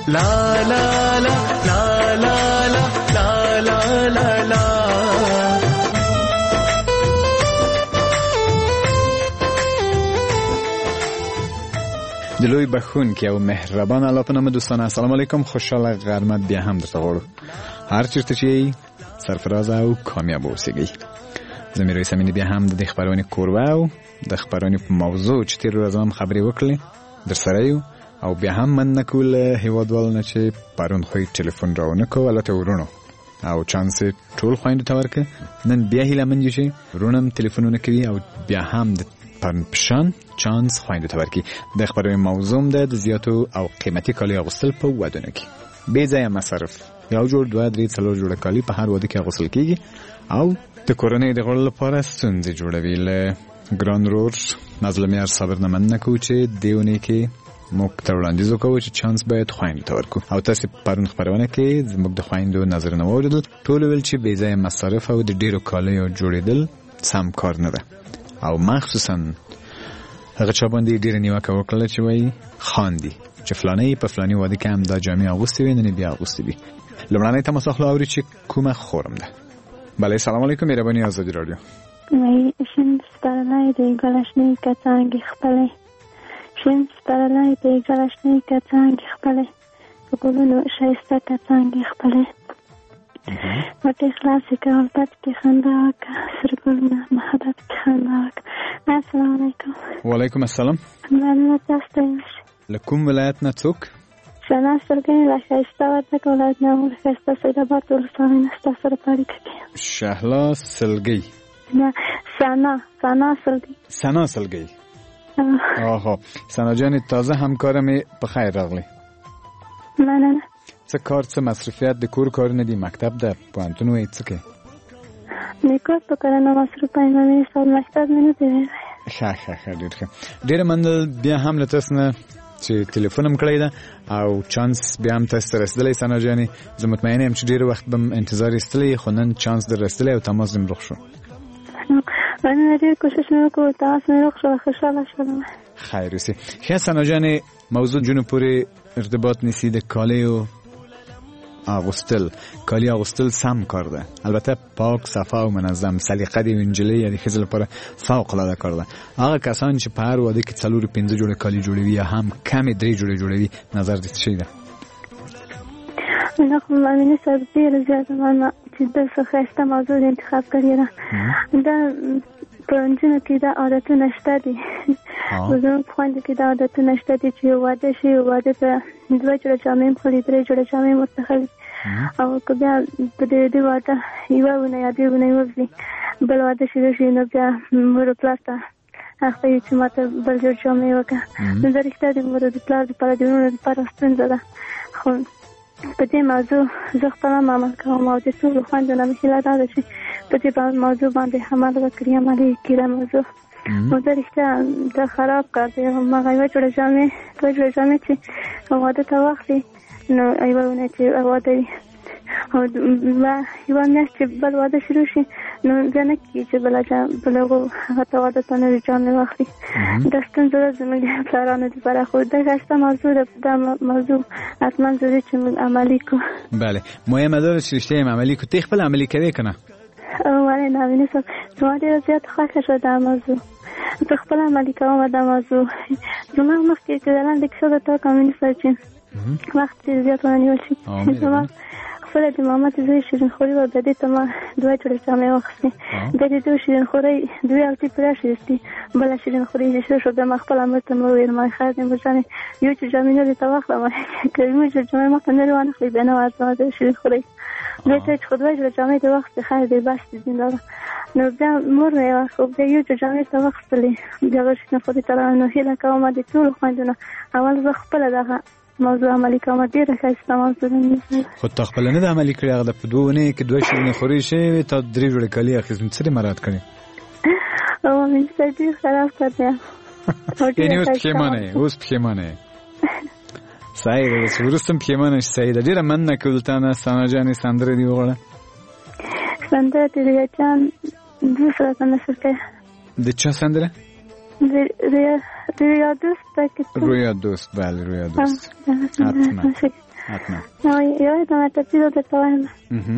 لا لا لا لا لا لا لا لا لا. دلوی بخون که او مهربان الله په نام دوستان السلام علیکم خوشحال غرمت بیا هم درته غواړو هر چیرته چې سرفراز او کامیاب اوسئ. زمي رئیس امین بیا هم د خبرونه کوربه او د خبرونه په موضوع چې تیر ورځ هم خبرې وکړې در سره یو او بیا هم من نکول هیوادوال نه چې پرون خو ټلیفون راونه کو ولته ورونو او چانس ټول خويند ته ورکه نن بیا هیله من یو چې رونم ټلیفونونه کوي او بیا هم د پرنپشان چانس خويند ته ورکی د خبرونه موضوع ده د زیاتو او قیمتي کالی غسل په ودونه کې بې ځای مصرف یو جوړ 2-3 جوړ کالی په هر وده کې غسل کیږي او د کورنۍ د غړو لپاره ستونزې جوړوي. له ګران رور مظلومیار صبر نه من نکو چې دیونه کې موږ ته وړاندیز وکړو چې چانس باید خويند ته ورکو او تاسو پرون خبرونه کې موږ د خويندو نظر نه وریدل ټول ویل چې بې ځای مصرف او د ډیرو کالیو جوړیدل سم کار نه ده او مخصوصا هغه چا باندې ډیر نیوکه وکړه چې وایي خاندي چې فلانه په فلاني واده کې هم دا جامې اغوستې وي نه بیا اغوستې وي. لمړنۍ تماس اخلو اوري چې کومه خورم ده. بله سلام علیکم مهرباني آزادی رادیو. وای شین سپارلای دی گلشنی کڅانګ خپلې شین سپارلای دی گلشنی کڅانګ خپلې ګلونو شایسته کڅانګ خپلې وټه خلاص کول پات کې خندا کا سرګلنا محبت کې خندا. السلام علیکم. وعلیکم السلام. مننه تاسو لکم ولایت نه څوک شنا سرګنی لا شایسته ورته کولای نه شایسته سره به ټول سره سره پاره کوي. شهلا سلګي نه سنا سلګي آها سنا جان تازه همکارم په خیر راغلی. مننه. څه کار څه مصرفیت د کور کار نه دی مکتب ده پوهنتون وای څه کې نیکو په کارونه مصرف پاینه سال مکتب نه دی. ښه ډېر منل بیا هم له تاسو نه چې ټلیفون هم کړی ده او چانس بیا هم تاسو رسیدلی سنا جانې زه مطمئن یم چې ډېر وخت بم انتظار ایستلی خو نن چانس در رسیدلی او تماس دې رخ شو. من ډېر کوشش وکړم تاسو مې رخ شو خوشاله شوم. خیر اوسې. ښه سنا جانې موضوع جنو پورې ارتباط نیسی د کالیو اغوستل کالی اغوستل سم کار ده البته پاک صفا و منظم سلیقه دی انجلی یعنی خزل لپاره فوق العاده کار ده. هغه کسان چې په هر واده کې 4-5 جوړه کالی جوړوي یا هم کم 3 جوړوي نظر دې څه ده؟ نه خو مې سر ډیر زیات ما چې د څه موضوع انتخاب کړی ده دا پرنځنه کې دا عادتونه شته دي زه په خوند کې دا عادتونه شته دي چې واده شي واده ته 2 جوړه جامې خو 3 جوړه جامې متخلي او کله په دې واده یو نه یادونه وځي بل واده شي نو بیا مور پلاسته هغه چې ماته بل جوړ جامې وکړه نو دا رښتیا دي مور د پلاس لپاره دیونه لپاره ستونزه ده. خو په دې موضوع زه خپل عمل کوم او د ټول خوندونه مې هیله ده چې په دې موضوع باندې عمل وکړم عملي کړم. موضوع نو دا رښتیا دا خراب کار دی. ما غوښتل چې جامې چې واده ته واخلي نو ایوونه چې واده او یو نه چې بل واده شروع شي نو ځنه کې چې بلغه هغه واده ته نه جامې واخلي دا ستونزه زموږ پلانونه دي پر خو دا څه موضوع دا موضوع اصلا ضروري چې عملي کو. بله مهمه ده چې رشته عملي کو تخپل عملي کوي کنه ولی نوینه سو ډېر زیات خوښه شو دا موضوع په خپل عملي کوم دا موضوع زما مخکې چې لاندې کې شو دا کومې سرچین وخت زیات ونیول شي زما خپل د ماما ته زوی شیرین خوري و د دې ته ما 2 جوړه جامې واخیستې د دې شیرین خوري 2 الټي پراشتي بل شیرین خوري چې شو د خپل عمر ته مو ویل ما خاطر مې ځانې یو چې جامې نه ته واخلم کله چې جامې ما ته نه روانه خې بنه وځه د شیرین خوري دې ته خو 2 جوړه جامې د وخت خیر دی بس دې نه نو بیا مور مې خو د یو چې جامې ته واخیستلې دا شیرین خوري تر نو هیله کوم د ټول خوندونه اول زه خپل دغه موضوع عملي کوم ډیره ښه موضوع خو تخپل نه د عملي کړی هغه د پدونه کې 2 شیرین خوري شي ته 3 جوړه کلی اخیستم څه مراد کړی او مې ستې خراب کړه یعنی اوس پښیمانه صحیح ده ورستم پښیمانه صحیح ده ډیره مننه کولتانه سانا جان سندره دی وغوړه سندره دی جان دوسرا سندره د چا سندره رویا دوست رویا دوست بله رویا دوست حتما حتما. یو د متفیدو د توان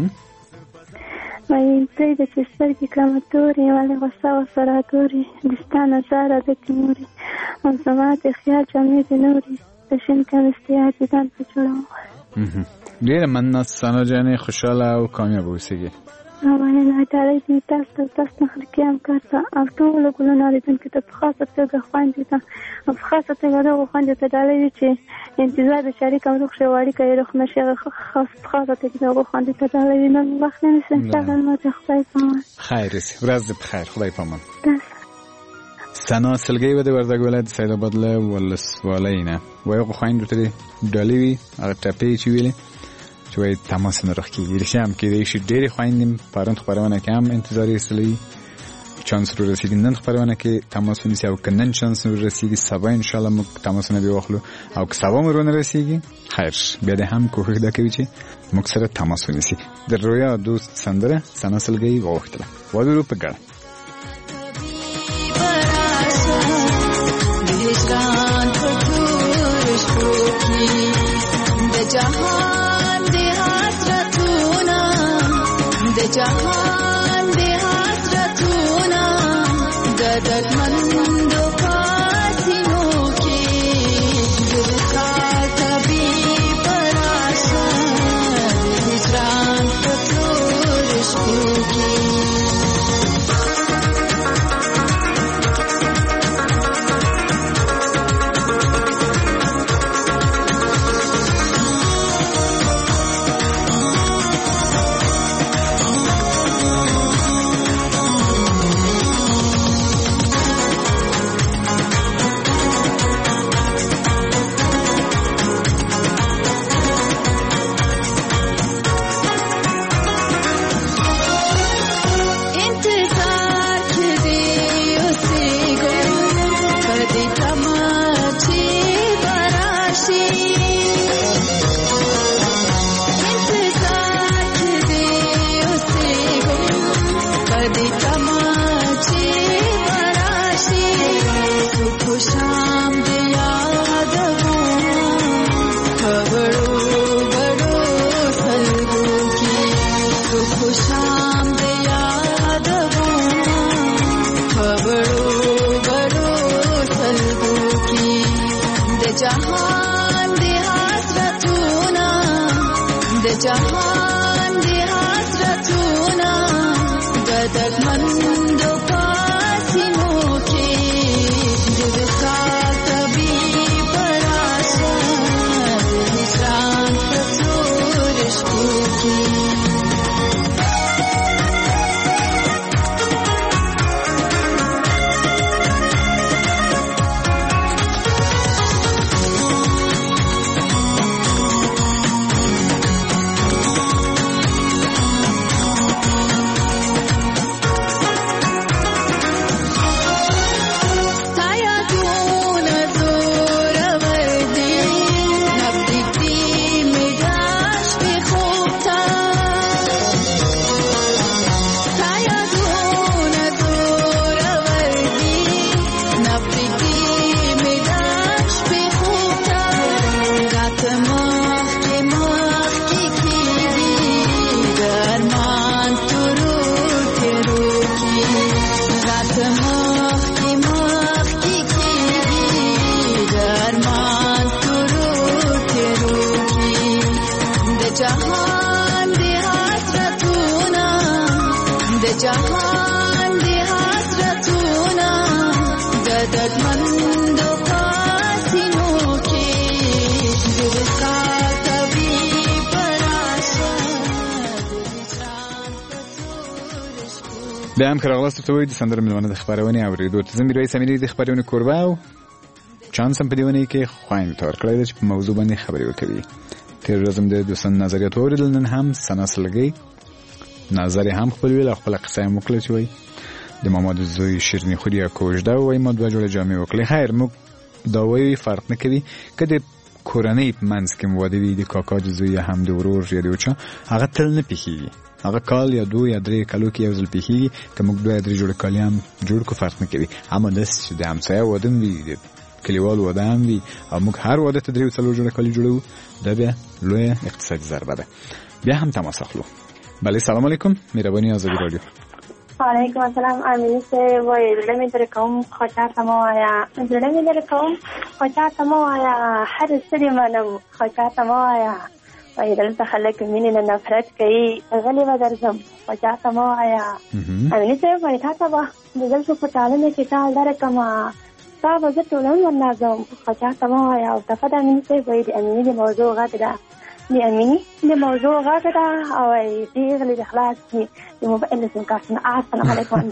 وای پرې د چستر کې کلماتوري ولې غوسه او سراتوري دستانه زاره د تیموري او سماعت خیال جامې د نوري د شین کمستیا دیدن په جوړو. ډېره مننه سنا جانې، خوشحاله او کامیاب اوسئ. نه تعالی دې تاسو نه خلکیام کارته او ټول ګلونه لیدونکو ته په خاصه توګه خوندې ته او په خاصه توګه دغه خوندې ته ډالۍ چې انتظار د شریک او روغ شواري کوي روغ نشي خاصه توګه دغه خوندې ته ډالۍ نن وخت نه نشم څنګه مو ته خدای پامان خیر رسي ورځ دې بخیر خدای پامان. سنا سلګي و د وردګ ولایت سید آباد له ولسوالۍ نه وایو خويندو ته ډالۍ وي هغه ټپې چې ویلې چې وایي تماس نه راکېږي رښتیا هم کېدای شي ډېرې خویندې پرون خپرونه کې هم انتظار ایستلی چانس رو رسیږي نن خپرونه کې تماس ونیسي او که نن چانس رو رسیږي سبا انشاءالله موږ تماسونه بیا واخلو او که سبا مو رونه رسیږي خیر بیا د هم کوښښ دا کوي چې موږ سره تماس ونیسي. د رویا دوست سندره سنا سلګي وغوښتله ودرو په ګډه जहान दे hasratuna de jahan de hasratuna gadad mando pasino ki dil ka tabi parasa hijran paturish ki जहान दे hasratuna gadad mando pasino ki dil ka tabi parasa hijran paturish ki जहान दे hasratuna gadad mando pasino ki dil ka tabi parasa hijran paturish ki بیا هم که راغلاست تو وید سندر ملوانه د خبرونه اوریدو ته زمي رئیس امینی د خبرونه کوربه او چانس هم په دیونه کې خوایند تور کړی چې په موضوع باندې خبرې وکړي. تیر ورځ د دوستان نظریات اوریدل نن هم سنا سلګي نظر هم خپل ویل خپل قصه هم وکړه چې وای د محمد زوی شیرنی خوریا کوژده وای ما دوه جوړه جامې وکړي. خیر موږ دا وای فرق نه کوي کله کورنۍ منځ کې مواده وي د کاکا د زوی هم د ورور یا د وچا هغه تل نه پیخي هغه کال یا 2 یا 3 کالو کې یو ځل پیخي که موږ 2 یا 3 جوړه کالی هم جوړ کو فرق نه کوي. اما د همسایه ودم وي کلیوال واده هم وي او موږ هر واده ته 3 څلور جوړه کالي جوړو دا بیا لوی اقتصادي ضربه ده. بیا هم تماس اخلو. بله سلام علیکم، مهربانی آزادی رادیو. وعلیکم السلام. امینی سے وہ زړه مې درې کوم خوشا ته مو وایا، زړه مې درې کوم خوشا ته مو وایا، هر څه منم خوشا ته مو وایا، وای دلته خلک مینې نه نفرت کوي، غلی به درځم خوشا ته مو وایا. امینی سے وای تا ته به د دلته په ټالنه کې ټال درکما تا به زه ټولن ورنازم خوشا ته مو وایا. او دفعه د امینی سے وای د امینی د موضوع غږ ده، د امینی د موضوع غږ ده او پیغلې د خلاص دي د موبایل سم کارتونه. السلام علیکم.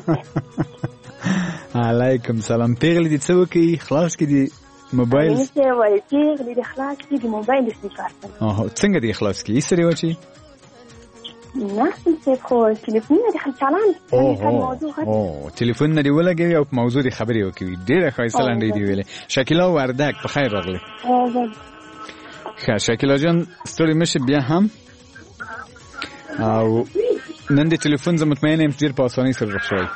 علیکم سلام. پیغلې دې څه وکړي؟ خلاص کړي دي موبایل؟ امینی سے وای پیغلې د خلاص دي د موبایل سم کارتونه. څنګه دې خلاص کړي؟ سره وچی نه څه خو ټلیفون نه خل چالان ټلیفون نه دی ولګي او موضوع دی خبرې وکړي. ډیره ښایسته لنډۍ دی ویلې. شکیلا وردک په خیر راغلی. ښه شکیلا جان ستړي مشه بیا هم او نن د ټلیفون زه مطمئن یم ډیر په اسانۍ سره روغ شوی.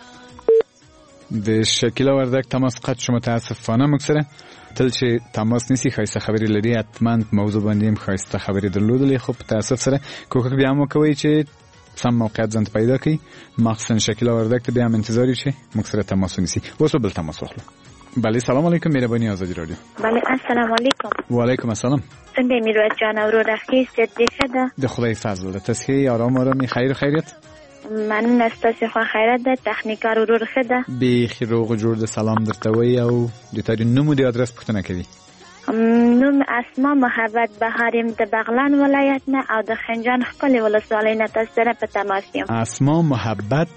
د شکیلا وردک تماس قطع شو متاسفانه. موږ سره تل چې تماس نیسی ښایسته خبرې لري، حتما موضوع باندې هم ښایسته خبرې درلودلې، خو په تاسف سره کوښښ بیا هم وکوئ چې سم موقعیت ځان پیدا کړئ. مخصوصا شکیلا وردک ته بیا هم انتظار یو چې موږ سره تماس ونیسي. اوس بل تماس واخلو. بله سلام علیکم، مهربانی آزادی رادیو. بله السلام علیکم. و علیکم السلام. څنګه میرویس جان اورو رخیص دې ښه ده؟ د خدای فضل ده. تاسو آرام آرامي خیر خیریت؟ من ستاسو خو خیرت ده. تخنیکار ورور ښه ده؟ بیخي روغ جوړ ده. سلام درته وایي او د تا د نوم او د ادرس پوښتنه کوي. نوم اسما محبت بهاریم د بغلان ولایت نه او د خنجان ښکلې ولسوالۍ نه تاسو سره په تماس یم. اسما محبت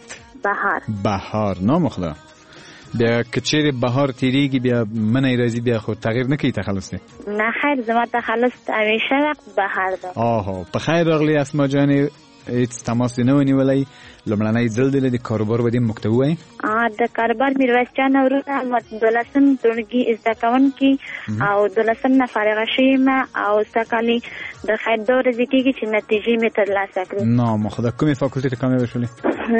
بهار نام خدا. بیا کچېرې بهار تیریږي بیا منی راځي بیا خو تغییر نه کوي تخلص نه؟ نه خیر زما تخلص همیشه وخت بهار ده. په خیر راغلی اسما جانې. هیڅ تماس نه ونیولی. لومړنی ځل دی د کاروبار ودې موږ ته ووایي. د کاروبار میرویس جان وروره 12 ټولګي زده کوونکي او 12 نه فارغه شویم او سږکال د خیر دوه ورځې کېږي چې نتیجې مې ترلاسه کړې. نام خدا. کومې فاکولټې ته کامیابه شولې؟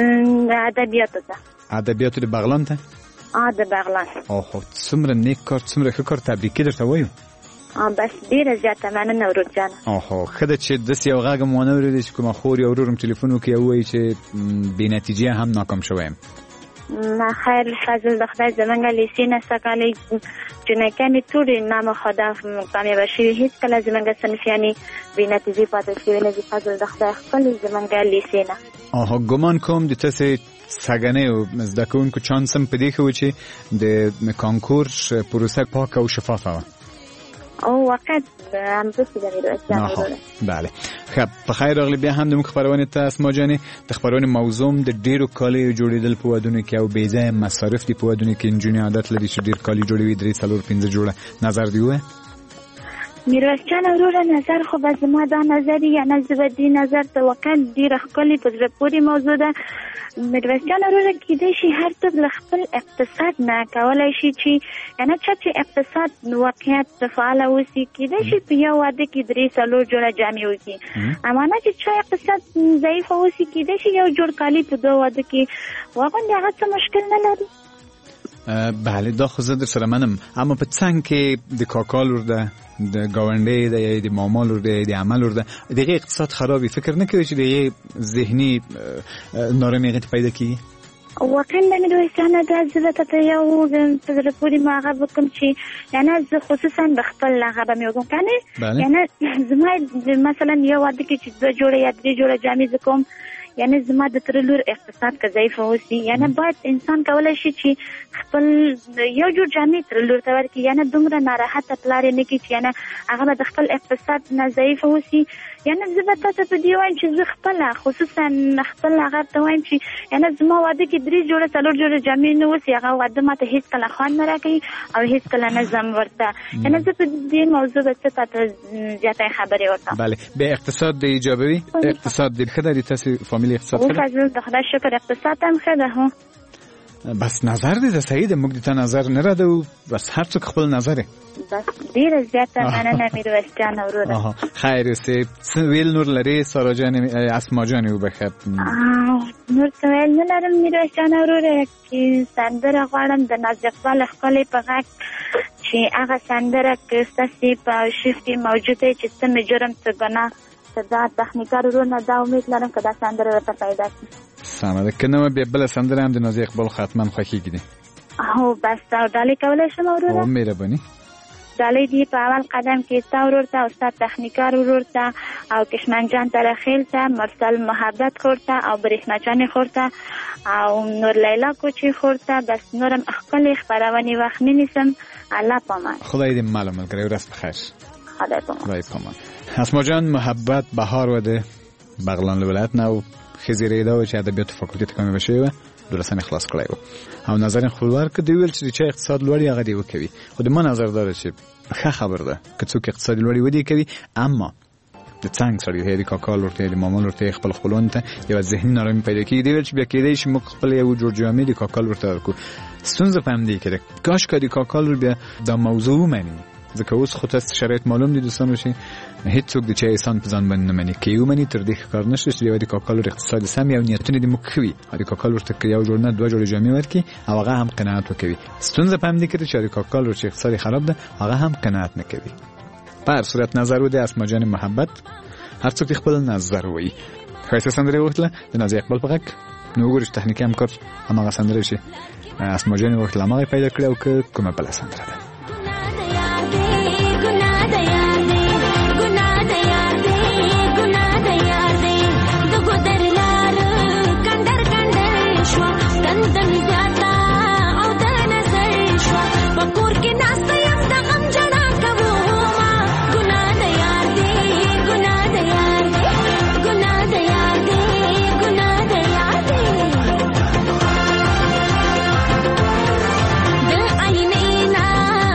ادبیاتو ته. ادبیاتو د بغلان ته؟ د بغلان. څومره نیک کار، څومره ښه کار. تبریکې درته وایو. بس ډیره زیاته مننه ورور جان. ښه ده چې داسې یو غږ هم ونه اورېدې چې کومه خور یا ورور هم ټلیفون وکړي او ووایي چې بې نتیجې هم ناکام شوی یم. نه خیر فضل د خدای زمونږ لیسې نه سږکال جنکیانې ټولې نام خدا کامیابه شوي، هېڅکله زمونږ صنفیانې بې نتیجې پاتې شوي نه دي. فضل د خدای ښکلې زمونږ لیسې نه. ګمان کوم د تاسې سږنۍ او زده کوونکو چانس هم په دې ښه و چې د کانکور پروسه پاکه او شفافه وه. واقعا همداسې ده میرویس جان وروره. بله ښه په خیر راغلی. بیا هم د موږ خپرونې ته اسما جانې د خپرونې موضوع د ډېرو کالیو جوړېدل په ودونو کې او بې ځایه مصارف دي په ودونو کې. نجونې عادت لري چې ډېر کالي جوړوي 3 4 5 جوړه. نظر دې ووایه. میرویس جان وروره نظر خو به زما دا نظر یعنې زه به دې نظر ته واقعا ډېره ښکلې په زړه پورې موضوع ده. میرویس جان وروره کېدای شي هر څوک له خپل اقتصاد نه کولی شي چې یعنې چا چې اقتصاد واقعیت فعاله اوسي کېدای شي په یو واده کې 3 4 جوړه جامې وکړي. اما نه چې چا اقتصاد ضعیفه اوسي کېدای شي یو جوړ کالي په 2 واده کې واغوندي، هغه څه مشکل نه لري. بله دا خو زه در سره منم. اما په څنګ کې د کاکا لور ده، د ګاونډۍ ده یا د ماما لور ده یا د عمه لور ده، دغه اقتصاد خرابي فکر نه کوي چې دغه ذهني نارامي هغې ته پیدا کېږي؟ واقعا د میرویس جان دا زه ته یو په زړه پورې ما هغه وکړم چې یعنې زه خصوصا د خپل هغه به مې وکړم کنې یعنې زما مثلا یو واده کې چې 2 جوړه یا 3 جوړه جامې زه کوم، یعنی زما د تر لور اقتصاد که ضعیف اوسي، یعنی باید انسان کولای شي چې خپل یو جوړ جامې تر لور ته ورکړي، یعنی دومره ناراحته پلار یې نه کړي چې یعنی هغه به د خپل اقتصاد نه ضعیف اوسي. یعنی زه به تاسو ته دی وایم چې زه خپله خصوصا خپل هغه ته وایم چې یعنی زما واده کې 3 جوړه 4 جوړه جامې نه اوسي، هغه واده ماته هېڅکله خوند نه راکوي او هېڅکله نه ځم ورته. یعنی زه په دې موضوع به څه تاته زیاته خبرې وکړم. بله به اقتصاد د ایجابوي اقتصاد ډېر ښه دی. تاسو فامیل اقتصاد ښه دی؟ د خدای شکر اقتصاد هم ښه ده. بس نظر دې د صحیح ده، موږ دې ته نظر نه راده، بس هر څوک خپل نظر دی. بس ډیره زیاته مننه میرویس جان وروره. خیر اوسې. څه ویل نور لري سارا جان اسما جان وبخښه؟ نور څه ویل نه لرم میرویس جان وروره چې سندره غواړم د ناز اقبال ښکلې په غږ چې چې هغه سندره که ستاسې په شیفټ کې موجوده چې څه مې جرم څه ګناه که دا تخنیکار ورونه دا امید لرم که دا سندره راته پیدا شي. سمه ده. که نه بیا بله سندره هم د نازي اقبال حتما خوښیږي دي. هو بس ډالۍ کولی شم ورونه؟ او مهرباني. ډالۍ دی په اول قدم کې تا ورور ته، استاد تخنیکار ورور ته، او کشمن جان ترخیل ته، مرسل محبت خور ته، او برېښنا جان خور ته، او نور لیلا کوچی خور ته. بس نورم ښکلې خپرونې وخت نه نیسم. الله پامان. خدای دې مال ملګری ورځ بخیر. خدای پامان. خدای پامان. اسما جان محبت بهار و ده بغلان ولایت نو خزیره دا و چې ادبیات فاکولټي کامه بشه و درسنه خلاص کړی و. او نظر خپلوار که دی ویل چې اقتصاد لوړی هغه دی وکوي. خو د ما نظر داره چې ښه خبر ده که څوک اقتصاد لوړی ودی کوي، اما د څنګه سړی هی د کاکال ورته د مامان ورته خپل خپلوان ته یو ذهني نارامي پیدا کیږي. دی ویل چې بیا کېدای شي موږ خپل یو جوړ جامې د کاکال ورته ورکو. ستونزه پم دی کړه کاش کدي کاکال بیا د موضوع منی ځکه اوس خو تاسو شرایط معلوم دي دوستانو شي هیڅوک د چا انسان په ځان باندې نه مني کیو مني تر دې کار نشته چې د کاکال اقتصادي سم یو نیتونه د مخوي د کاکال ورته یو جوړ نه دوه جوړ جامې ورکي او هغه هم قناعت وکوي. ستونزه پم دی کړه چې د کاکال ورته اقتصادي خراب ده هغه هم قناعت نه کوي. په صورت نظر و د اسما جان محبت هر څوک خپل نظر وایي. خاصه سندره وختله د نازي اقبال په غږ نو ګورش تخنیکی هم کار هغه سندره شي اسما جان وختله ما پیدا کړو که کومه بل سندره ده. دل آینه نا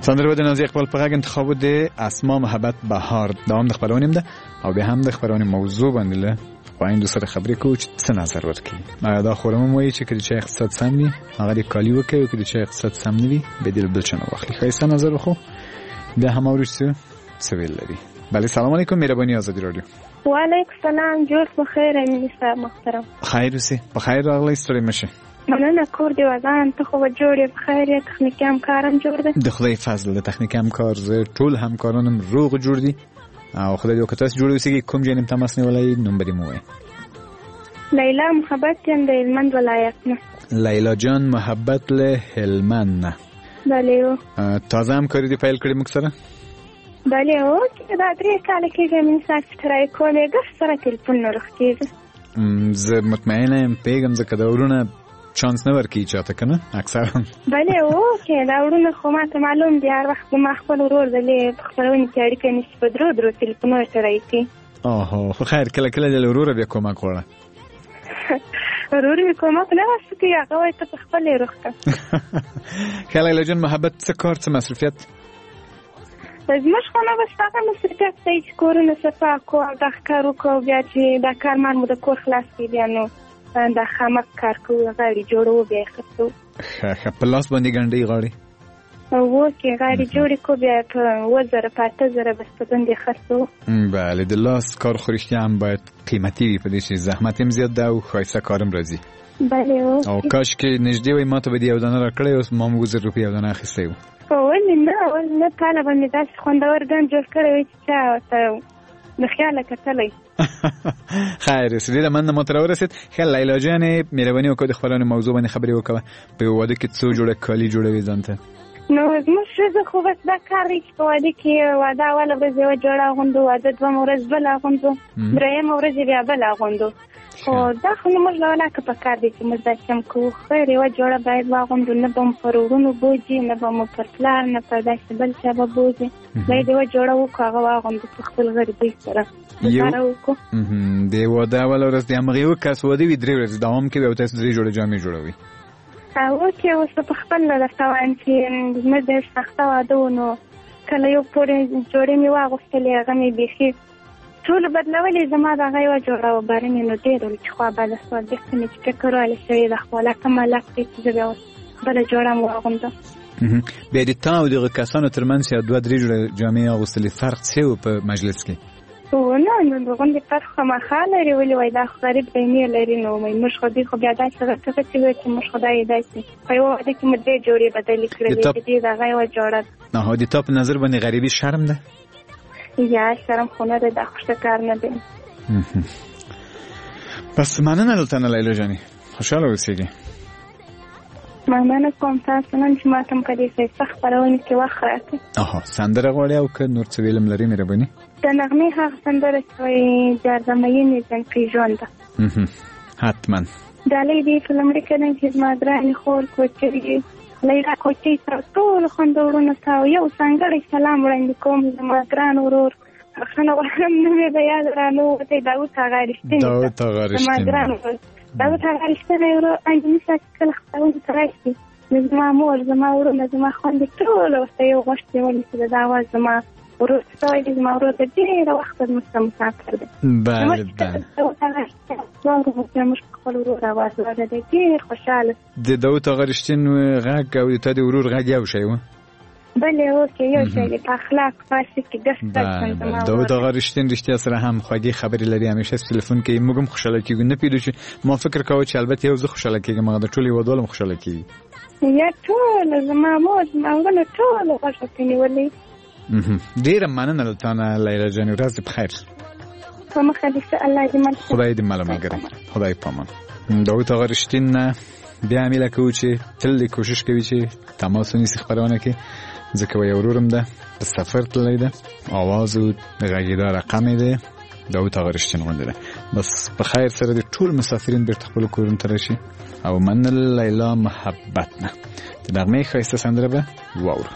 سندره د نازي اقبال په غږ انتخاب د اسما محبت بهار دوام د خبرونیم ده او به هم د خبرونې موضوع باندې له خوایندو سره خبرې کوو چې څه نظر ورکړي. دا خورم وایي چې کله چې اقتصاد سم وي هغه د کالي وکړي او کله چې اقتصاد سم نه وي به دل بل چنه واخلي. ښایسته نظر وخو بیا هم اورو څه ویل لري. بله سلام علیکم مهرباني آزادی رادیو. وعلیکم السلام جوړ بخیر امین صاحب محترم. خیر اوسې په خیر راغلی ستړی مشه. مننه کور دی ودان ته خو جوړ یې بخیر یې تخنیکي همکارم جوړ دی د خدای فضل د تخنیکي همکار زه ټول همکارانم روغ جوړ دي او خدای دې وکړي تاسو جوړ اوسئ. کوم ځای نیم تماس نیولی نوم به دې مو وایي. لیلا محبت یم د هلمند ولایت نه. لیلا جان محبت له هلمند نه. بله تازه همکاري دې پیل کړې موږ سره. بله اوکې دا 3 کاله کېږي امین صاحب چې ترای کولې ګس سره تلیفون نه روغ کېږي. زه مطمئنه یم پوهېږم ځکه دا ورونه چانس نه ورکوي چاته که نه اکثرا. بله اوکې دا ورونه خو ماته معلوم دي هر وخت زما خپل ورور دلې په خپرونې کې اړیکه نیسي په درو تلیفونو ورته رایسي. آها خو خیر کله کله دې له وروره بیا کومک غواړه. ورور مې کومک نه واسه کوي هغه وایي ته په خپل یې روغ کړه. ښه لیلا جان محبت څه کار څه مصروفیت؟ زموږ خو نه بس هغه مصروفیت دی چې کورونه صفا کړو او دا ښکار وکړو بیا چې دا کارمان مو د کور خلاص کړي بیا نو دا خامک کار کوو غاړې جوړو بیا یې خرڅو. ښه په لاس باندې ګنډۍ غاړې اوکې غاړې جوړې کړو بیا په 2000 په 8000 بسته‌بند یې خرڅو. بله د لاس کار خو رښتیا هم باید قیمتي وي په دې چې زحمت هم زیات ده او ښایسته کارم راځي. بله او کاشکې نږدې وای ما ته به دې یو دانه راکړی اوس ما موږ 1000 روپۍ یو دانه اخیستی و. ولې نه تاله به مې داسې خوندور ګنډ جوړ کړی وی چې چا ورته د خیاله کتلی. خیر ډېره مننه ما ته راورسېد. ښه لیلا جانې مهرباني وکړه د خپرونې موضوع باندې خبرې وکړه. په یو واده کې څو جوړه کالي جوړوي ځان ته؟ نو زموږ ښځه خو بس دا کار دی چې په واده کې واده اوله ورځ یوه جوړه اغوندو واده دویمه ورځ بله اغوندو درېیمه ورځ یې بیا بله اغوندو. خو دا خو نو موږ له ولاکه په کار دی چې موږ دا چم کوو. خیر یوه جوړه باید واغوندو نه به مو پر وروڼو بوځي نه به مو پر پلار نه پر داسې بل چا به بوځي. باید یوه جوړه وکړو هغه واغوندو په خپل غریبۍ سره ګزاره وکړو. د واده اوله ورځ د همغې یو کس واده وي 3 ورځې دوام کوي او تاسو 3 جوړه جامې جوړوئ. اوکې اوس په خپل درته وایم چې زموږ ډېر سخته واده و نو کله یو پورې جوړې مې واغوستلې هغه مې بیخي ټولو بدلولې زما د هغه یوه جوړه و باره مې نو ډېر ولې چې خوا بده سوه بېرته مې چې فکر ویلې شوې ده خو لکه ملک دی چې زه بیا اوس بله جوړه م واغوندم. بیا د تا او دغه کسانو ترمنځ چې 2-3 جوړه جامې اغوستلې فرق څه و په مجلس کې؟ نه د غونډې فرق خامخا لري ولې وایي دا خو غریب بینې لري نو موږ خو دوی خو بیا داسې غټه غټې وایي چې موږ خو دا یې داسې په یوه واده کې مو 2 جوړې بدلې کړلې چې دې د هغه یوه جوړه ده. د تا په نظر باندې غریبي شرم ده؟ یا شرم خو نه ده دا خو ښه کار نه دی. بس مننه دلته نه لیلا جانې خوشحاله اوسېږي. مننه کوم تاسو نن چې ما ته په دې ښایسته خپرونې کې وخت راکړئ. سندره غواړې او که نور څه ویلم لرې مهرباني؟ د نغمې هغه سندره چې وایي جارزمینې زنکۍ ژونده حتما ډالۍ دې په لومړي قدم کې زما ګرانې خور کوچرې لیلا کوچۍ سره ټولو خوندورونو ته یو ځانګړی سلام وړاندې کوم زما ګران ورور بخښنه غواړم نوم یې د یاد رانووتی داود هغه رښتینی زما ګران ورور داود هغه رښتینی ورور انجني صاحب چې کله خپرونې ته راشي نو زما مور زما ورونه زما خویندې ټولو ورته یو غوښتې ولې چې د دا اواز زما ورور څه وایي زما ورور د ډېره وخته زموږ سره مسافر دی. بله موږ خپل ورور اواز واورېدی ډېر خوشحاله. د داود هغه رښتین غږ او د تا د ورور غږ یو شی و؟ بله اوکې یو شی دی په اخلاق فاسد کې ګس داود هغه رښتین رښتیا سره هم خوږې خبرې لري همیشه تلیفون کوي موږ هم خوشحاله کېږو نه پوهېدو چې ما فکر کوه چې البته یو زه خوشحاله کېږم هغه د ټولو هېوادوال هم خوشحاله کېږي. یا ټوله زما مور زما ورونه ټوله خوښه کړي نیولې. ډېره مننه له تا نه لیلا جانې ورځ دې بخیر. په مخه دې شه الله دې مل خدای دې مله ملګری خدای په امان. داود هغه رښتین نه بیا هم هیله کوو چې تل دې کوشش کوي چې تماس ونیسي خپرونه کې ځکه وایي ورورم ده په سفر تللی ده آواز او د غږېدا رقم یې دی داود هغه رښتین غوندې ده. بس په خیر سره د ټول مسافرین بیرته خپلو کورونو ته راشي او مننه لیلا محبت نه د نغمې ښایسته سندره به واورو.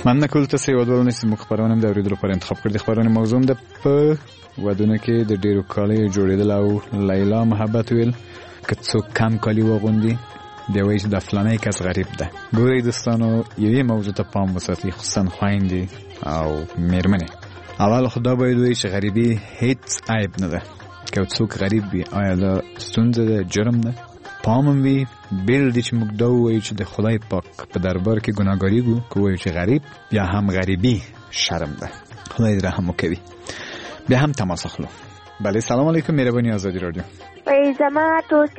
مننه کول تاسې ودول نسی موږ خبرونه د اوریدلو پر انتخاب کړی. خبرونه موضوع ده په ودونه کې د ډیرو کالیو جوړېدل او لیلا محبت ویل که څوک کم کالی وغوندي دی وایي چې د فلانی کس غریب ده. ګورئ دوستانو یوې موضوع ته پام وساتئ خصوصا خویندې او میرمنې. اول خدا باید وایي چې غریبي هیڅ عیب نه ده. که څوک غریب وي آیا دا ستونزه ده جرم ده؟ پام هم وي بیل دی چې موږ دا ووایو چې د خدای پاک په دربار کې ګناهګاري ګو که وایو چې غریب بیا هم غریبي شرم ده. خدای دې رحم وکوي. بیا هم تماس اخلو. بله سلام علیکم مهرباني آزادي رادیو. زما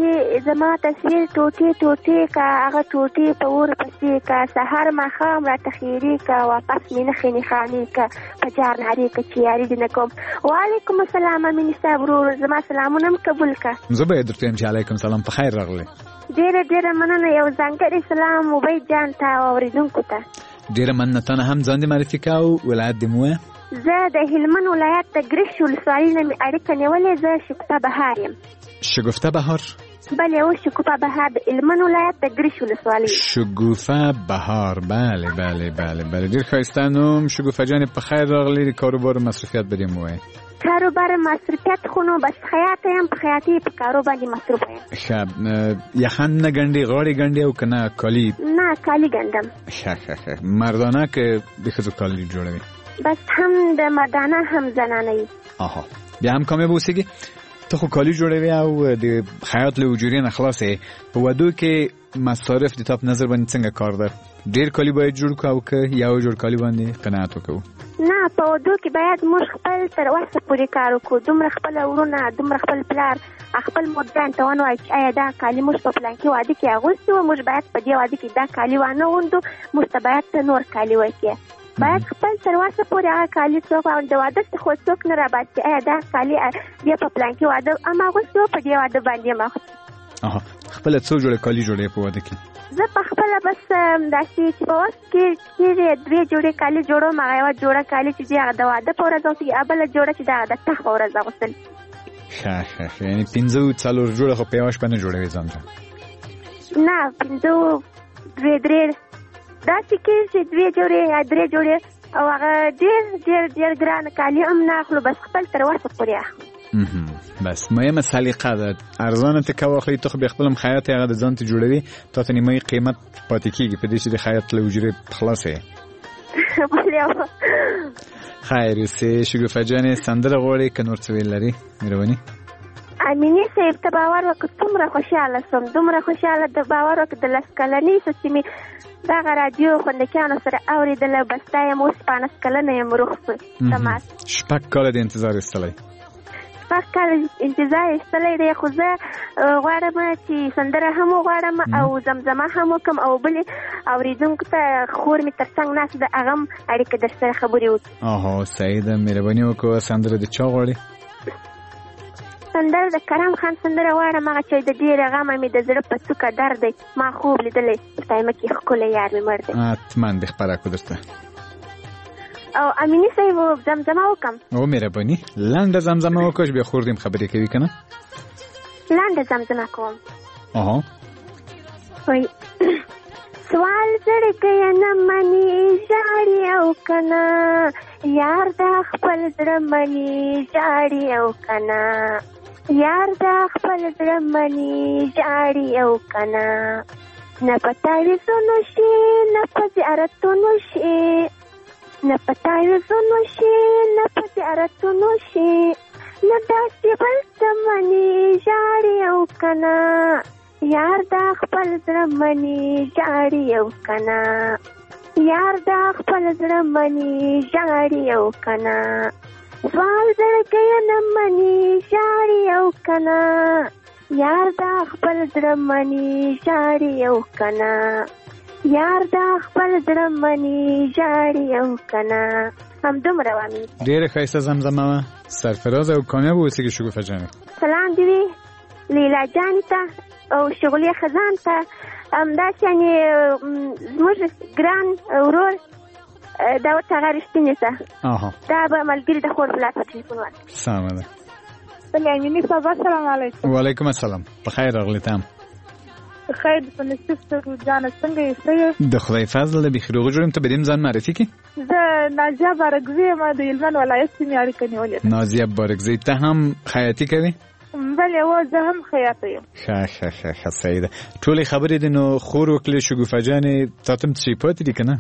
تصویر ټوټې کا هغه ټوټې په اور پسې کا سحر ماښام راته خیرې کا واپس مې نښې نښانې کا په جار نارې کا چې یاري دې نه کوم. وعلیکم السلام امین صاحب ورور زما سلامونه هم قبول کا. زه به یې درته وایم چې علیکم سلام په خیر راغلی. ډېره مننه. یو ځانګړی سلام عبید جان ته او اورېدونکو ته. ډېره مننه. تا نه هم ځان دې معرفي کا او ولایت دې مو ووایه. زه د هلمند ولایت د ګرشک ولسوالۍ نه مې اړیکه نیولې. زه شګوفه بهار یم. شګوفه بهار؟ بله او شګوفه بهار د هلمند ولایت د ګرشک ولسوالۍ. شګوفه بهار. بله بله بله بله ډېر ښایسته نوم. شګوفه جانې په خیر راغلی. د کاروبار مصروفیت به دې مو ووایه. کاروبار مصروفیت خو نو بس خیاطه یم. په خیاطۍ په کارو باندې مصروفه یم. ښه یخن نه ګنډې غاړې ګنډې او که نه کالي؟ نه کالي ګنډم. ښه مردانه که د ښځو کالي جوړوي؟ بس هم د مردانه هم زنانه. آها بیا هم کامیاب اوسېږي. ته خو کالي جوړوي او د خیاط له اجورې نه خلاصې. په ودو کې مصارف د تا په نظر باندې څنګه کار ده؟ ډېر کالي باید جوړ کړو او که یو جوړ کالي باندې قناعت وکړو؟ نه په ودو کې باید موږ خپل تر وسه پورې کار وکړو. دومره خپل ورونه دومره خپل پلار خپل مدان ته ونوایي چې آیا دا کالي موږ په پلانکي واده کې اغوستي وو، موږ باید په دې واده کې دا کالي وانه غوندو، موږ ته باید نور کالي وکړي. باید خپل تر وسه پورې هغه کالي څوک د واده څخه څوک نه راباسي آیا دا کالي بیا په پلانکي واده اما اغوستي وو په دې واده باندې یم اغوستي. خپله څو جوړه کالي جوړوې په واده کې؟ زه په خپله بس داسې چې په وخت کې 2 جوړې کالي جوړوم. هغه یوه جوړه کالي چې دی هغه د واده په ورځ اغوستل کېږي، بله جوړه چې د هغه د تخ په ورځ اغوستل. ښه یعنې 5-4 جوړه خو په یوه شپه نه جوړوې ځان ته؟ نه 5-2-3 داسې کېږي چې 2 جوړې یا 3 جوړې او هغه ډېر ګران کالي هم نه اخلو، بس خپل تر وسه پورې اخلو. بس مهمه سلیقه ده. ارزانه ته که واخلي ته خو بیا خپل هم خیاط هغه د ځان ته جوړوي، تا ته نیمایي قیمت پاتې کېږي په دې چې د خیاط له اجورې خلاص یې. خیر اوسې. شګوفه جانې سندره غواړې که نور څه ویل لرې مهرباني؟ امینې صاحب ته باور وکړه څومره خوشحاله سوم، دومره خوشحاله د باور وکړه د 10 کلنۍ څه چې مې دغه راډیو خوندکیانو سره اورېدله، بس دا یم اوس 15 کلنه یم روغ شوی. 6 کاله د انتظار ایستلی. 6 کاله انتظار ایستلی دی، خو زه غواړم چې سندره هم وغواړم او زمزمه هم وکړم او بلې اورېدونکو ته خور مې تر څنګ ناست ده هغه هم اړیکه در سره خبرې وکړي. صحیح ده. مهرباني وکړه. سندره د چا غواړې؟ سندره د کرم خان سندره غواړم، هغه چې د ډېره غمه مې د زړه په څوکه درد دی، ما خوب لیدلی په تایمه کې ښکلی یار مې مړ دی. حتما دې خپره کړو درته. او امینی صاحب زمزمه وکم؟ او مهرباني لنډه زمزمه وکړه بیا خور دې خبرې کوي که نه؟ لنډه زمزمه کوم. وای سوال زړګی نه مني ژاړي او که نه، یار دا خپل زړه مني ژاړي او که نه، یار دا خپل زړه مني ژاړي او که نه، نه په تعویذونو شي نه په زیارتونو شي، نه په تعویذونو شي نه په زیارتونو شي، نه داسې بل څه مني ژاړي او که نه، یار دا خپل زړه مني ژاړي او که نه، یار دا خپل زړه مني ژاړي او که نه، سوال زړګی نه مني ژاړي او که نه، یار دا خپل زړه مني ژاړي او که نه، یار دا خپل زړه مني ژاړي او که نه. همدومره وامي. ډېره ښایسته زمزمه وه. سرفراز او کامیاب اوسېږي شګوفه جانې. سلام دې وي لیلا جانې ته او شغلې خزان ته، همداسې یعنې زموږ ګران ورور دا ورته هغه رښتینې ته دا به ملګري د خور پلار په ټلیفون ورکړي. سمه ده. بلې امینې صاحب السلام علیکم. وعلیکم السلام. په خیر راغلی ته هم. خیر په نصیب سره جان څنګه یې د خدای فضل به خیر وګورم ته بدیم ځان معرفي کی زه نازیه بارګزی ما د هلمند ولایت سیمې اړیکه نیولې نازیه بارګزی ته هم خیاطي کوي بله و زه هم خیاطه یم ښه سیده ټولې خبرې دي نو خور وکړې شګوفه جانې تا ته هم څه پاتې دي که نه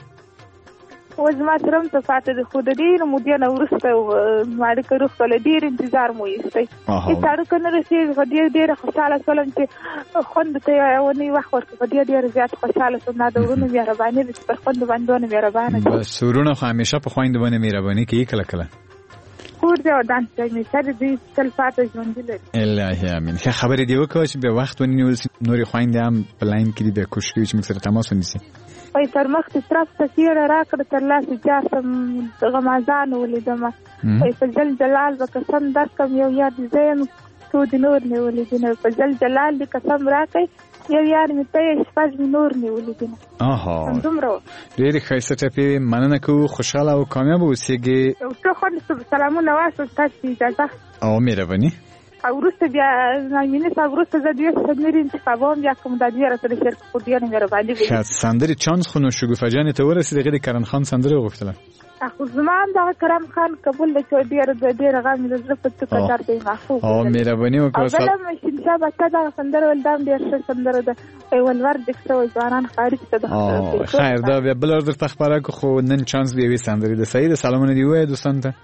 و زما سره هم څه پاتې دي خو د ډېرو مودې نه وروسته زما اړیکه روغتله ډېر انتظار مو ایستی هېڅ اړیکه نه رسېږي په ډېره خوشحاله شولم چې خوندو ته یې اونۍ وخت ورکړو په ډېره زیات خوشحاله شوم دا د وروڼو مهرباني ده چې پر خویندو باندې دونه مهربانه دي بس وروڼه خو همیشه په خویندو باندې مهرباني کوي کله کله کور دی او دانس دی همیشه د دوی تل پاته ژوندي لري الهي امین ښه خبرې دې وکړه چې بیا وخت ونیول شي نورې خویندې هم په لاین کې دي بیا کوشش کوي چې موږ سره تماس ونیسي وایي تر مخکې طرف ته تېره راکړه تر لاسه جاسم غمازان ولیدمه وایي په جل جلال به قسم درکړم یو یار دې زه یم څو دې نور نیولې دي نه په جل جلال دې قسم راکړئ یو یار مې ته یې شپږ مې نور نیولې دي نه همدومره ډېرې ښایسته ټپې مننه کوو خوشحاله او کامیابه اوسېږئ یو څو خوندې سلامونه واستم ستاسو اجازه او مهرباني او وروسته بیا نایمینې صاحب وروسته زه دوې سندرې انتخابوم بیا کوم دا دوې راته د شعر خو ډېره مهرباني وي ښه سندرې چانس خو نو شګوفه جانې ته ورسېد هغې د کرم خان سندره وغوښتله خو زما هم دغه کرم خان قبول دی چې ډېره غم مې د زړه په څوکه درد دی محفوظ او مهرباني وکړه او بله هم شینشاه بچه دغه سندره ویل دا هم ډېر ښه سندره ده ولور ډک شوی ځوانان خارج ته د خیر دا بیا بله درته خپره کړو خو نن چانس د یوې سندرې ده صحیح ده سلامونه دې ووایه دوستانو ته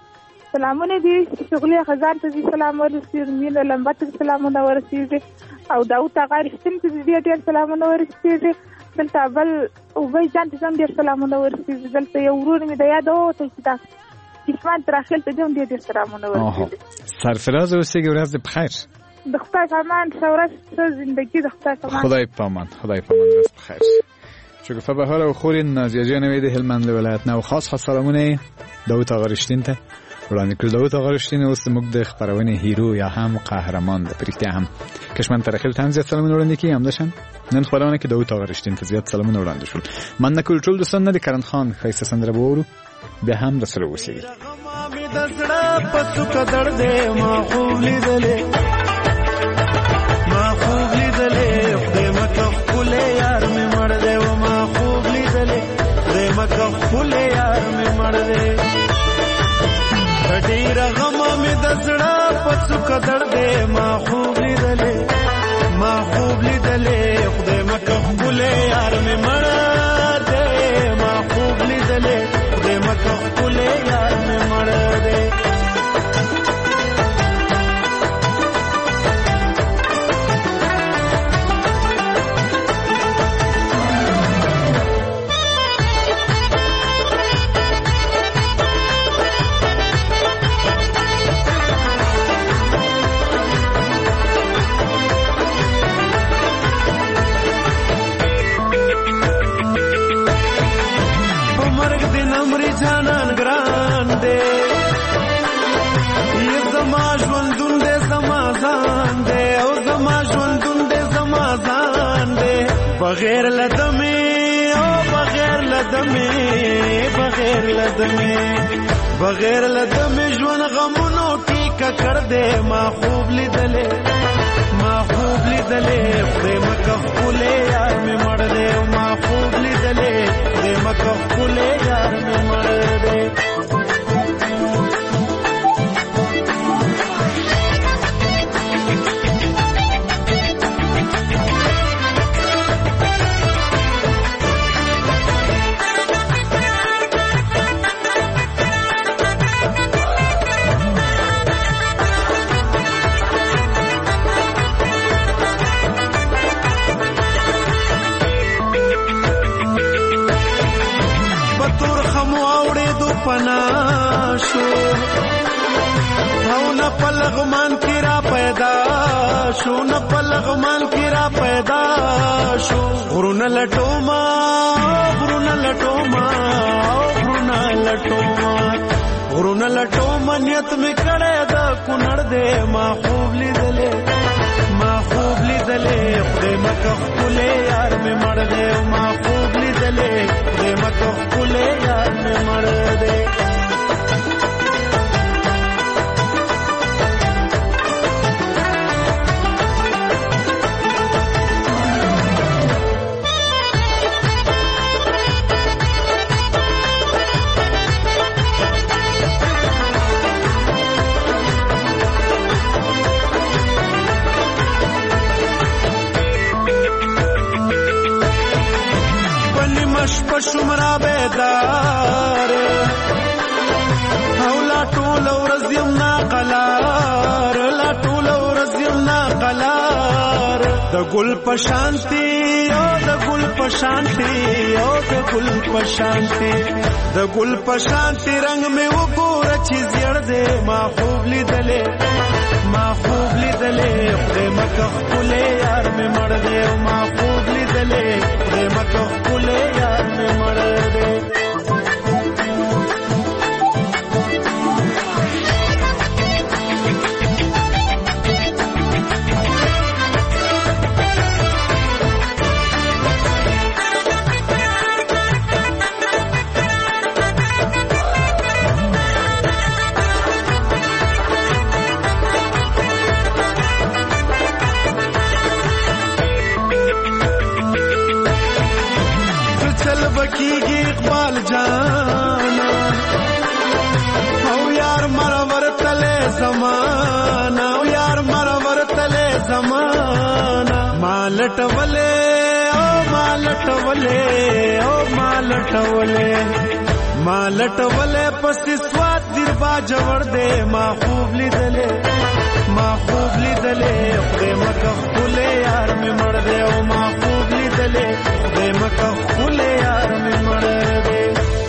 سلامونه دي شغلي خزان ته دي سلام ورسېږي مینه لمبه ته سلامونه ورسېږي او داود اغا رښتین ته دي ډېر سلامونه ورسېږي دلته بل اوبی جان ته هم ډېر سلامونه ورسېږي دلته یو ورور مې د یاد ووتی چې دا عثمان تراخیل ته دې هم ډېر سلامونه ورسېږي سرفراز اوسېږي ورځ دې بخیر د خدای په امان ښه ورځ ښه زندګي د خدای په امان خدای په امان ورځ بخیر شګوفه بهار او خور نازیه جانوی د هلمند ولایت نه او خاص سلامونه داود اغا رښتین ته وړاندې کړل داود اغا رښتین اوس موږ د خبرونې هیرو یا هم قهرمان د پرختیا هم کشمن ترخیل ته زیات سلامونه وړاندې کی هم دشن نن خبرونه کې داود اغا رښتین ته زیات سلامونه وړاندې شول من نکول ټول دوستان د کرن خان خیسه سندره وورو به هم د سره وسی ما خوب لیدلې خدای مکه خپل یار مې مړ دی و ما خوب لیدلې خدای مکه خپل یار مې مړ دی ډېر غم مې د زړه په څوکه درد دی ما خوب لیدلې خدای مکه خپل یار مې مړ دی ما خوب لیدلې خدای مکه خپل یار مې مړ دی بغیر لدمه ژوند غمونو کې ککړ دې ما خوب لیدلې خدای مکه خپل یار مې مړ دې ما خوب لیدلې خدای مکه خپل یار مې مړ دې پناشو او نه پلغمان کی را پیدا شو غرونه لټوما نیت می کړه دا کونړ دې ما خوب لیدلې خدای مکه خپل یار مې مړ دې ما خوب لیدلې خدای مکه خپل یار مې مړ دې شمرا بیدار او لا ټول ورځ یم ناقلار لا ټول ورځ یم ناقلار د ګل په شانتي او د ګل په شانتي او د ګل په شانتي د ګل په شانتي رنگ مې وګوره چې زیړ دې ما خوب لیدلې ما خوب لیدلې خدای مکه خپلې یار مې مړ دې ما خوب لیدلې خدای مکه خپلې یار مې مړ دې بکیږي اقبال جانا او یار مرور تله زمانہ او یار مرور تله زمانہ مالټ ولې او مالټ ولې او مالټ ولې مالټ ولې پس سواد دیر با جوړ دې ما خوب لیدلې ما خوب لیدلې خدای مکه خپلې یار مې مړ دې او ما خوب لیدلې خدای مکه خپلې یار مې مړ دې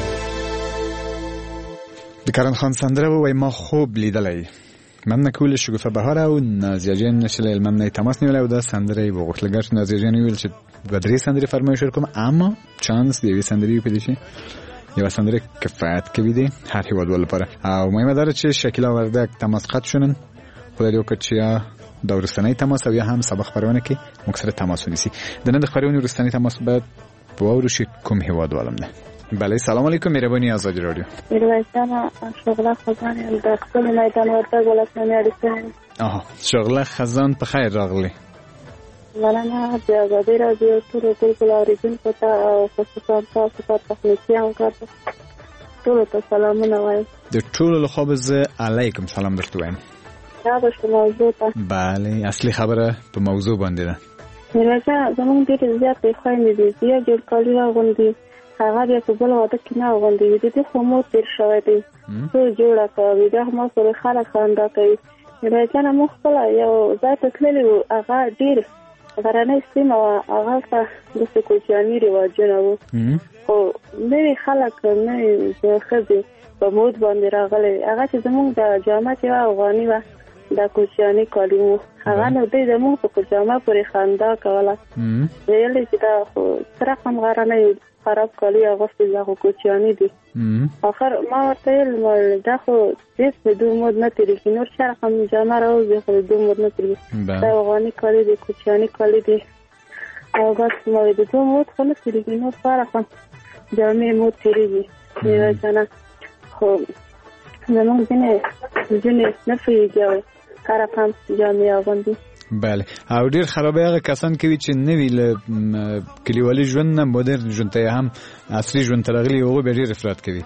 د کرن خان سندره وای ما خوب لیدلې من کول شګوفه بهار او نازیه جان نشل من تماس نیول او دا سندره وغوښتل ګر نازیه جان ویل چې بدري سندره فرمایش وکم اما چانس دی سندره په دې شي یو سندره کفایت کوي دي هر هیواد ول لپاره او مهمه ده چې شکل ورده تماس قط شونن خدای دې وکړي چې د ورستنی تماس او یا هم سبق خبرونه کې مکسره تماس ونیسي د نن خبرونه ورستنی تماس بعد په ورشي کوم هیواد ولم ده بله سلام علیکم مهربانی آزادی رادیو میرویسان شغله خزان در خپل میدان ورته ولسمه اړیکه شغله خزان په خیر راغلی ولنه د آزادی رادیو ټول اوریدونکو ته او خصوصا تاسو ته تخنیکی همکارانو ټول ته سلامونه وایم د ټول له خو زه علیکم سلام درته وایم دا د موضوع ته بله اصلي خبره په موضوع باندې ده میرویسان زموږ ډېر زیات خويندې دي یو جوړ کالي راغوندي هغه بیا په بل واده کې نه غونډې دي د خو مو تیر شوی دی څو جوړه کوي دا مو سره خلک خندا کوي میرویسان مو خپل یو ځای ته تللی وو هغه ډېر غرنۍ سیمه وه هغه ته داسې کوچیاني رواجونه وو خو نوي خلک نوي ښځې په مود باندې راغلی هغه چې زموږ د جامه چې وه افغاني وه دا کوچیاني کالي وو هغه نو دوی زموږ په جامه پورې خندا کوله ویل چې دا خو څه رقم غرنۍ خراب کالي اغوستي دا خو کوچیاني دي اخر ما ورته ویل دا خو هېڅ د دوی مود نه تېرېږي نور څه رقم جامه راوځي خو د دوی مود نه تېرېږي دا افغاني کالي دي کوچیاني کالي دي او بس ما د دوی مود خو نه تېرېږي نور څه رقم جامې مود تېرېږي میرویسانه خو زموږ ځینې نه پوهېږي او هر رقم جامې اغوندي بله او ډیر خرابه هغه کسان کوي چې نوی له کلیوالي ژوند نه مدرن ژوند ته هم عصري ژوند ته راغلي هغوی به ډېر افراط کوي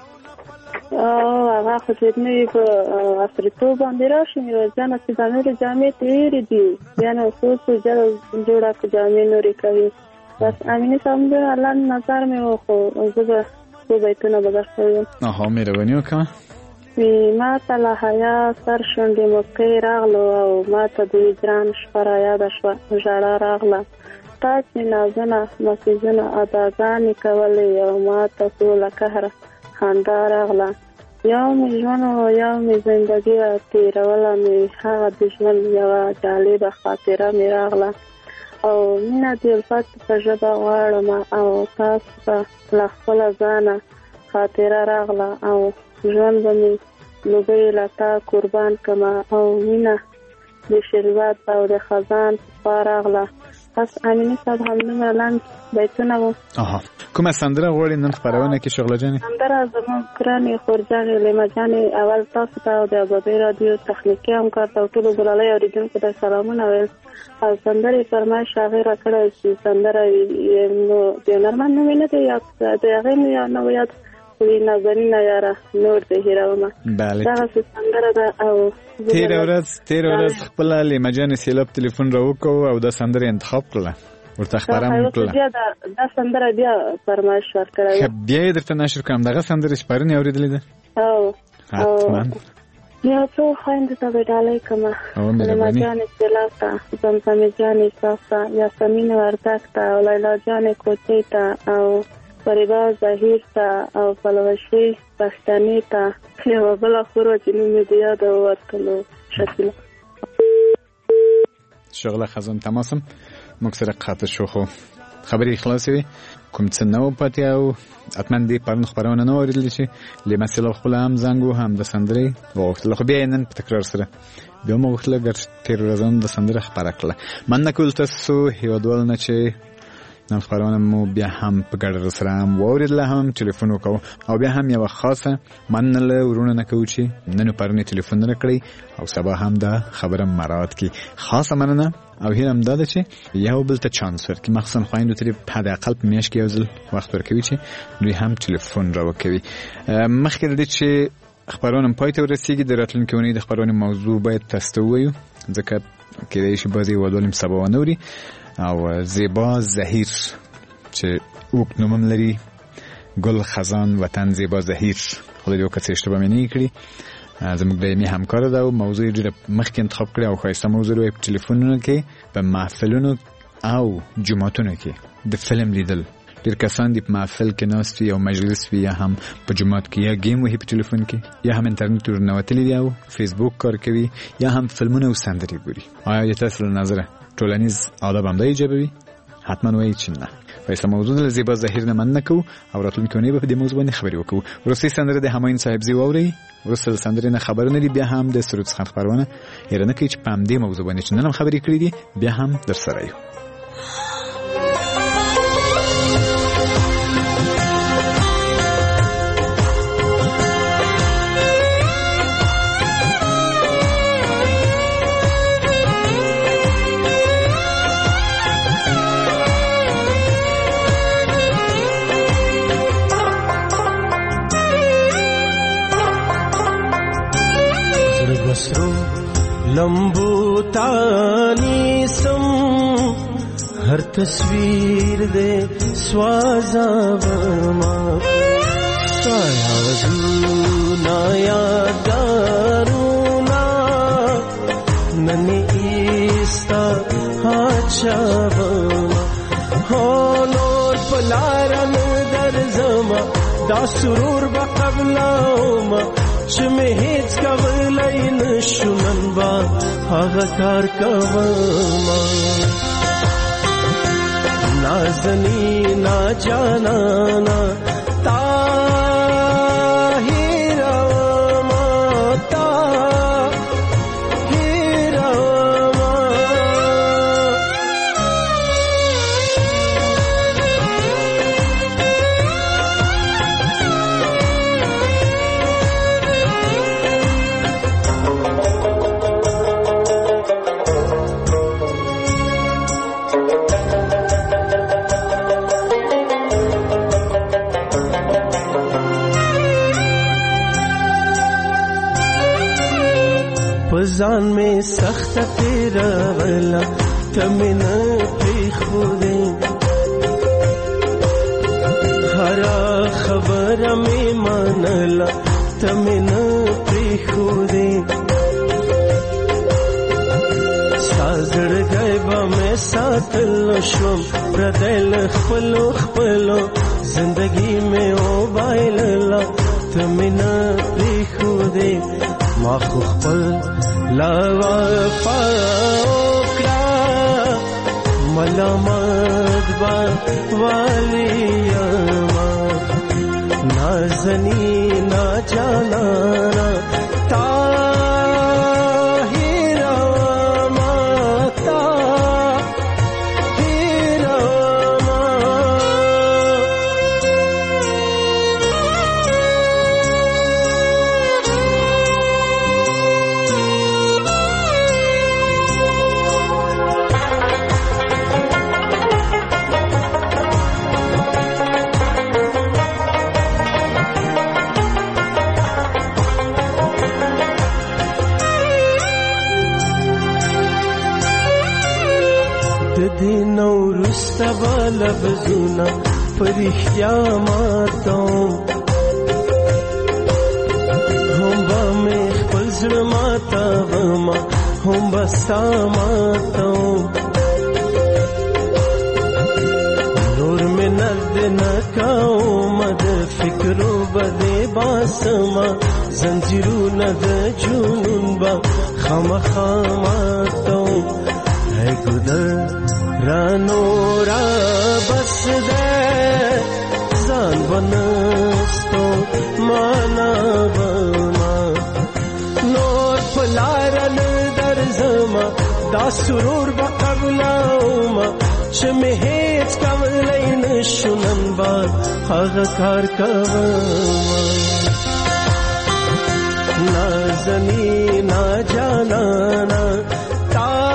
هغه خو چې نوي په عصریتوب باندې راشي میرویسانه چې دا نورې جامې تېرې دي بیا نو څو جوړه جامې نورې کوي بس امینې صاحب الله نظر مې و خو زه به څو بیتونه به درته ویم مهرباني وکړه ما ته له حیا سر شونډې موسکۍ راغلو او ما ته د هجران شپه رایاده شوه ژړا راغله تا چې نازونه مسیجونه اداګانې کولې او ما ته ټوله قهره خندا راغله یو مې ژوند و یو مې زندګي وه تېروله مې هغه د ژوند یوه جالبه خاطره مې راغله او مینه د الفت په ژبه غواړم او تاسو ته له خپله ځانه خاطره راغله او ژوند به مې لوګۍ له تا قربان کړمه او مینه د شربت او د خزان په راغله بس امینې صاحب همدومره لنډ بیتونه وو کومه سندره غواړې نن خپرونه کې شغله جانې سندره زموږ ګرانې خورجانې لیمه جانې اول تاسو ته او د ازادۍ راډیو تخنیکي همکار ته او ټولو ګلالۍ اورېدونکو ته سلامونه ویل او سندرې فرمایش هغې راکړی چې سندره نو د هنرمند نوم یې نه دی یاد د هغې مې نه و یاد نازنینه یاره نور د هیرومه دغسې سندره ده او تېره ورځ خپله لیمه جانې سیلاب تلیفون را وکړو او دا سندره انتخاب کړله ورته خبرم کړل. بیا دا سندره بیا فرمایش ورکړی. بیا درته نشر کوم دغه سندره چې پرون اورېدلې ده. حتما یا څو خویندو ته به ډالۍ کړمه. سلیما جانې سیلاب ته، زمزمې جانې صاف ته، یاسمین وردک ته او لیلا جانې کوچۍ ته او فریبا ظهیر ته او پلوشي پښتنې ته. یوه بله خور چې نوم یې د یاده ووتلو شکیله. شغله خزان تماسم موږ سره قاطع شو خو خبرې خلاصې وي. کوم څه نه و پاتې او حتما دې پرون خبرونه نه اورېدلې چې له مسله خپل هم زنګ و هم د سندرې وغوښتل. خو بیا نن په تکرار سره بیا مو غوښتل ګر تیر ورځې د سندرې خبره کړله. مننه کول تاسو هیوادوال نه چې نن خبرونه مو بیا هم په ګډه سره هم واورېدل، هم ټلیفون وکاو او بیا هم یو خاصه مننه له ورونه نه کوو چې نن پرونی ټلیفون نه کړی او سبا هم دا خبره مراعات کی. خاصه مننه او هیلم دا ده چې یو بل ته چانس ورکړي، مخصوصا خویندو ته په حد اقل په میاشت کې یو ځل وخت ورکوي چې دوی هم ټلیفون راوکوي. مخکې د دې چې خبرونه پای ته ورسیږي د راتلونکي اونۍ د خبرونې موضوع باید تاسو ته ووایو ځکه کېدای شي بعضې هیوادوال سبا ونه اوري. او زیبا ظهیر چې اوږد نوم هم لري، ګل خزان وطن زیبا ظهیر، خدای دې وکړي چې اشتباه مې نه کړي، زموږ دایمي همکاره ده او موضوع یې ډېره مخکې انتخاب کړې او ښایسته موضوع یې په ټلیفونونو کې په محفلونو او جوماتونو کې د فلم لیدل. ډېر کسان دي په محفل کې ناست وي او مجلس وي یا هم په جومات کې یا ګیم وهي په ټلیفون کې یا هم انټرنیټ ورنوتلي دي او فیسبوک کار کوي یا هم فلمونه او سندرې ګوري. آیا تاسو له نظره ټولنیز آداب هم دا ایجابوي؟ حتما وایي چې نه. ښایسته موضوع د زیبا ظهیر نه مننه کوو او راتلونکي اونۍ به په دې موضوع باندې خبرې وکړو. وروستۍ سندره د همایون صاحبزي واورئ. وروسته د سندرې نه خبرونه دي، بیا هم د سرود څخه خبرونه هېره نه کوي چې په همدې موضوع باندې چې نن هم خبرې کړې دي بیا هم در سره یو. लंबू तानी सम हर तस्वीर दे स्वाज़ावमा सायावना यादारूना ननी ईस्ता हाचावमा होलोर पलारन दरजमा دا سرور بقبلاوما چې مې هیڅ کولی نشو نن به هغه کار کوما نازنینا جانانا تا هیروما تا هیروما ځان میں سخت تیرا ولا تمن پی خودے ہر خبر میں منلا تمن پی خودے سازړ غیبا میں ساتھ لشم پردل خپلو خپلو زندگی میں او بایللا تمن پی خودے ما خو خپل لا وفاوکړه ملامت با واليما نازنینا جانانا طاهرما طاهرما لفظونه پرښتیا ماتوم هم به مې خپل زړه ماتومه هم به ستا ماتوم نور مې نرد نه کومه د فکرو به دې باسمه زنځیرونه د جنون به خامخا ماتوم ای ګودر رانو را بس ده ځان بنستو مانا بما نور پلار نه درځما دا سرور به قبلوما چې مې هیڅ کولی نشو نن به هغه کار کوما نازنی نا جانانا تا